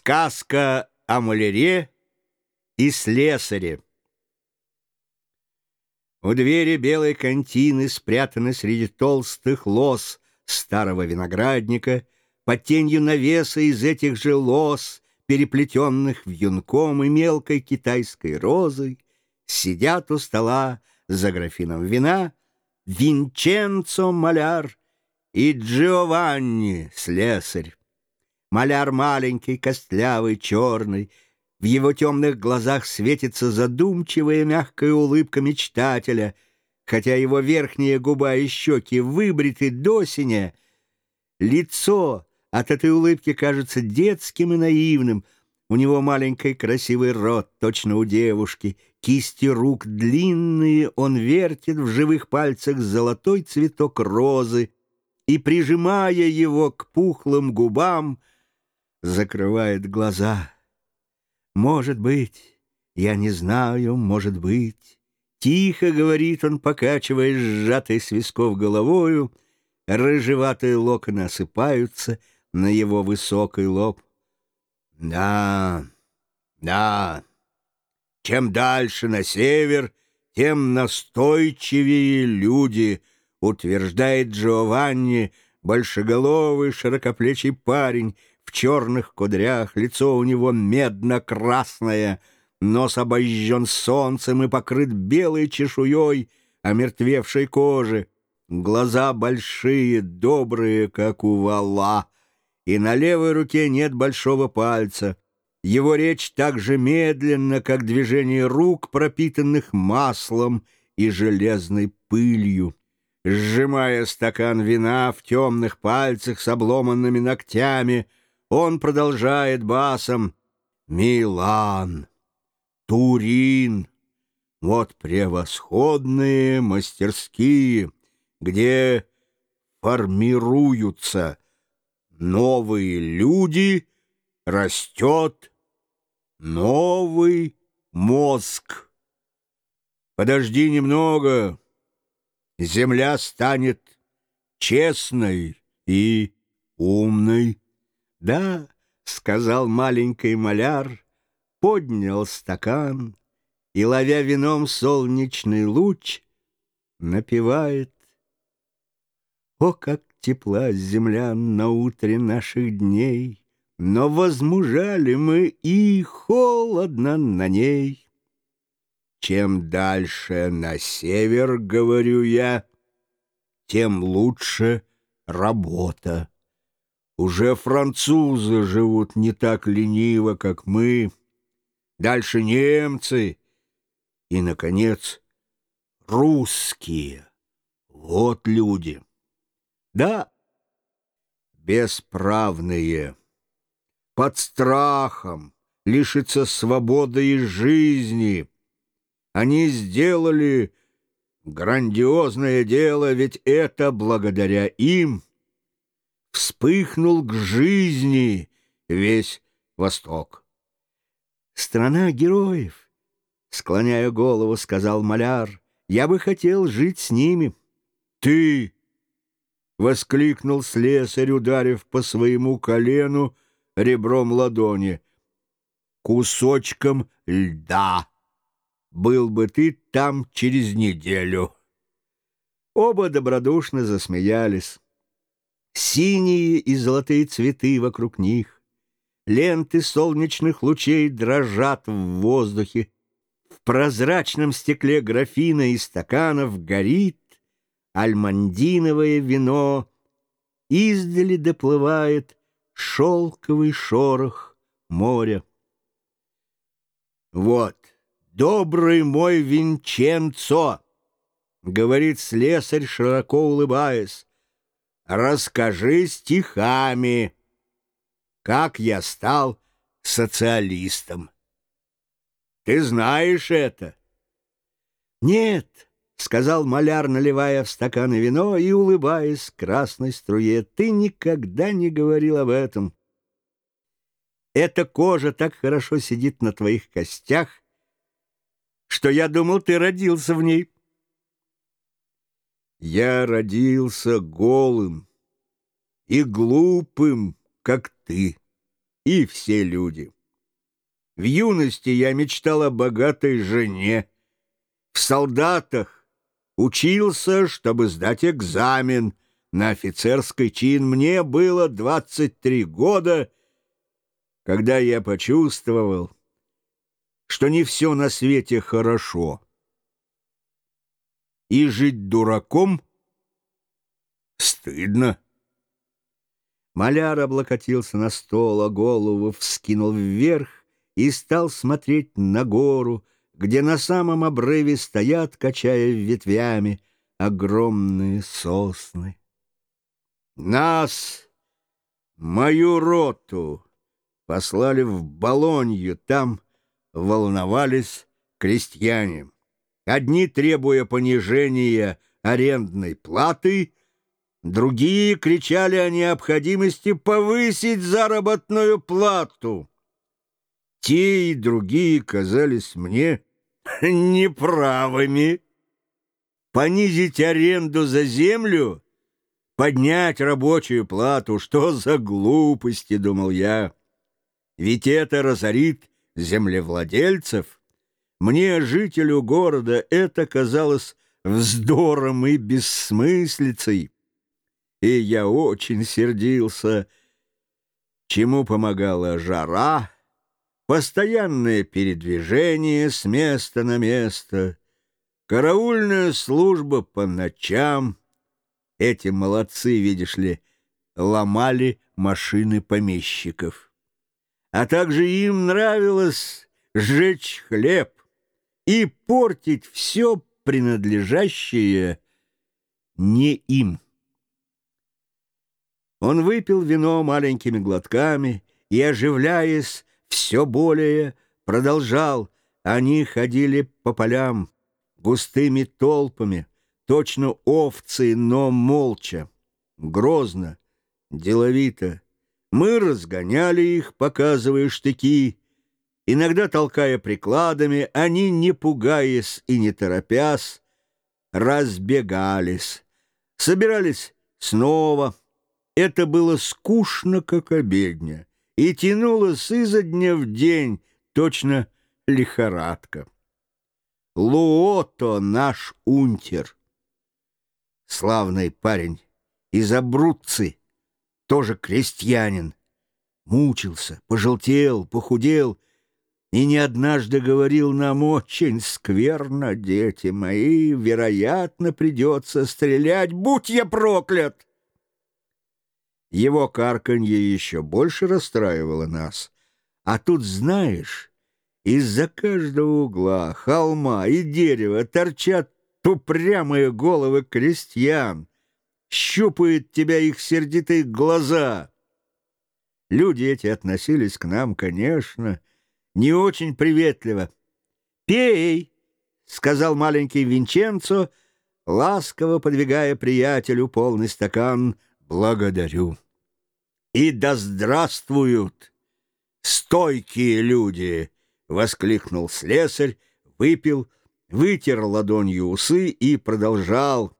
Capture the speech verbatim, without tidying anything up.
Сказка о маляре и слесаре. У двери белой контины спрятаны среди толстых лоз старого виноградника, под тенью навеса из этих же лоз, переплетенных вьюнком и мелкой китайской розой, сидят у стола за графином вина Винченцо маляр и Джованни слесарь. Маляр маленький, костлявый, черный. В его темных глазах светится задумчивая мягкая улыбка мечтателя, хотя его верхняя губа и щеки выбриты досеня. Лицо от этой улыбки кажется детским и наивным. У него маленький красивый рот, точно у девушки. Кисти рук длинные, он вертит в живых пальцах золотой цветок розы и, прижимая его к пухлым губам, закрывает глаза. «Может быть, я не знаю, может быть», — тихо говорит он, покачивая сжатой с висков головою. Рыжеватые локоны осыпаются на его высокий лоб. «Да, да, чем дальше на север, тем настойчивее люди», — утверждает Джованни, большеголовый широкоплечий парень, в черных кудрях, лицо у него медно-красное, нос обожжен солнцем и покрыт белой чешуей омертвевшей кожи, глаза большие, добрые, как у вала, и на левой руке нет большого пальца. Его речь так же медленна, как движение рук, пропитанных маслом и железной пылью. Сжимая стакан вина в темных пальцах с обломанными ногтями, он продолжает басом: «Милан, Турин — вот превосходные мастерские, где формируются новые люди, растет новый мозг. Подожди немного, земля станет честной и умной». «Да», — сказал маленький маляр, поднял стакан и, ловя вином солнечный луч, напевает: «О, как тепла земля на утре наших дней, но возмужали мы, и холодно на ней. Чем дальше на север, говорю я, тем лучше работа. Уже французы живут не так лениво, как мы, дальше немцы и, наконец, русские. Вот люди. Да, бесправные, под страхом лишиться свободы и жизни. Они сделали грандиозное дело, ведь это благодаря им вспыхнул к жизни весь Восток». «Страна героев», — склоняя голову, сказал маляр, — «я бы хотел жить с ними». «Ты!» — воскликнул слесарь, ударив по своему колену ребром ладони. «Кусочком льда был бы ты там через неделю». Оба добродушно засмеялись. Синие и золотые цветы вокруг них, ленты солнечных лучей дрожат в воздухе. В прозрачном стекле графина и стаканов горит альмандиновое вино. Издали доплывает шелковый шорох моря. «Вот, добрый мой Винченцо, — говорит слесарь, широко улыбаясь, — расскажи стихами, как я стал социалистом. Ты знаешь это?» «Нет», — сказал маляр, наливая в стаканы вино и улыбаясь красной струе, — «ты никогда не говорил об этом. Эта кожа так хорошо сидит на твоих костях, что я думал, ты родился в ней». «Я родился голым и глупым, как ты», и все люди. В юности я мечтал о богатой жене, в солдатах учился, чтобы сдать экзамен на офицерский чин. Мне было двадцать три года, когда я почувствовал, что не все на свете хорошо, и жить дураком стыдно. Маляр облокотился на стол, а голову вскинул вверх и стал смотреть на гору, где на самом обрыве стоят, качая ветвями, огромные сосны. Нас, мою роту, послали в Болонью, там волновались крестьяне. Одни требуя понижения арендной платы, другие кричали о необходимости повысить заработную плату. Те и другие казались мне неправыми. Понизить аренду за землю, поднять рабочую плату — что за глупости, думал я. Ведь это разорит землевладельцев. Мне, жителю города, это казалось вздором и бессмыслицей, и я очень сердился, чему помогала жара, постоянное передвижение с места на место, караульная служба по ночам. Эти молодцы, видишь ли, ломали машины помещиков. А также им нравилось сжечь хлеб и портить все принадлежащее не им. Он выпил вино маленькими глотками и, оживляясь все более, продолжал. Они ходили по полям густыми толпами, точно овцы, но молча, грозно, деловито. Мы разгоняли их, показывая штыки, иногда толкая прикладами. Они, не пугаясь и не торопясь, разбегались, собирались снова. Это было скучно, как обедня, и тянулось изо дня в день, точно лихорадка. Луото наш унтер, славный парень из Абруцци, тоже крестьянин, мучился, пожелтел, похудел, и не однажды говорил нам: очень скверно, дети мои, вероятно, придется стрелять, будь я проклят. Его карканье еще больше расстраивало нас. А тут, знаешь, из-за каждого угла, холма и дерева торчат упрямые головы крестьян, щупают тебя их сердитые глаза. Люди эти относились к нам, конечно, не очень приветливо. «Пей!» — сказал маленький Винченцо, ласково подвигая приятелю полный стакан. «Благодарю!» «И да здравствуют стойкие люди!» — воскликнул слесарь, выпил, вытер ладонью усы и продолжал.